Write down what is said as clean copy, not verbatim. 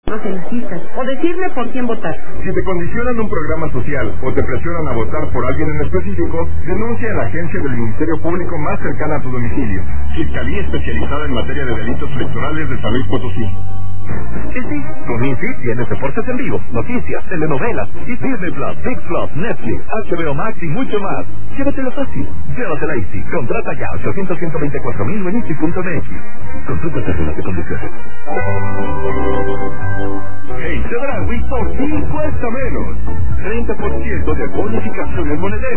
proselitista o decirle por quién votar. Si te condicionan un programa social o te presionan a votar por alguien en específico, denuncia a la agencia del Ministerio Público más cercana a tu domicilio. Fiscalía especializada en materia de delitos electorales de San Luis Potosí. Sí, con Easy tienes deportes en vivo, noticias, telenovelas, y Disney Plus, Big Plus, Netflix, HBO Max y mucho más. Llévatelo fácil. Llévatela Easy. Contrata ya 800-124,000 en Easy.mx. Consulta términos y condiciones. Hey, Chedraui por ti cuesta menos. 30% de bonificación en monedero.